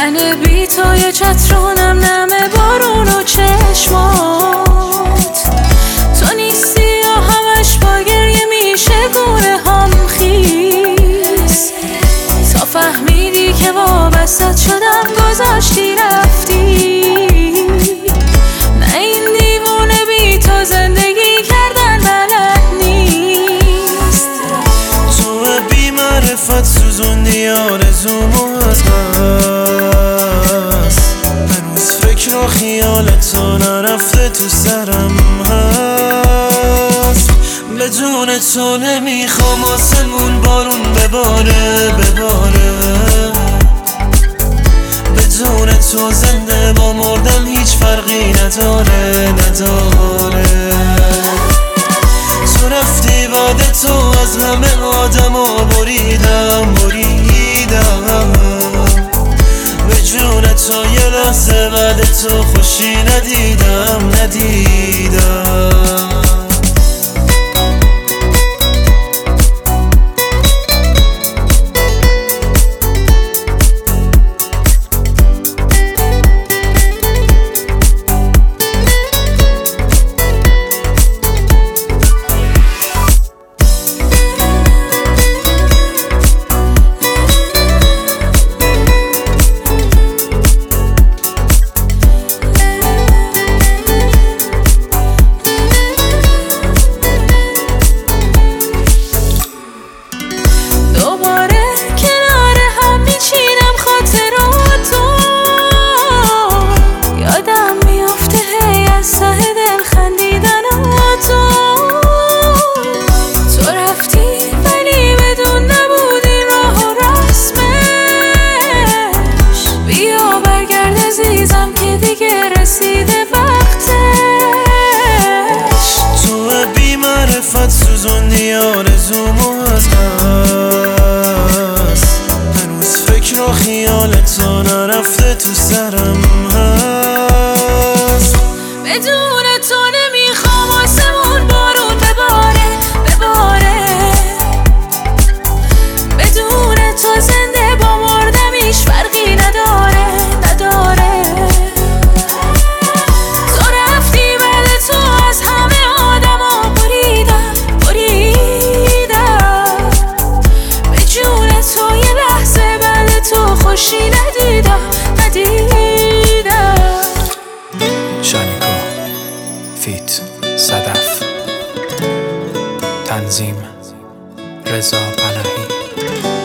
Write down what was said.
من بی تو یه چترونم، نمه بارون و چشمات. تو نیستی و همش با گریه میشه گونه هم خیز. تا فهمیدی که وابستت شدم، گذاشتی رفتی. نه این دیوونه بی تو زندگی کردن بلد نیست. تو بی معرفت سوزوندی آرزومو از بس. هنوز فکر و خیالت تو نرفته تو سرم هست. بدون تو نمیخوام آسمون بارون بباره. بدون تو زنده با مردم هیچ فرقی نداره. تو رفتی بعد تو از همه آدمو بریدم. به جون تو یه لحظه بعد تو خوشی ندیدم. سوزوندی آرزومو از بس. هنوز فکر و خیالت تو نرفته تو سرم هست. بدون تو نمیخوام آسمون بارون بباره. بدون تو زنده با مردم هیچ فرقی نداره. تو رفتی بعد تو از همه آدما بریدم. به جون تو یه لحظه بعد تو خوشی ندیدم. شانیکا فیت صدف، تنظیم رضا پناهی.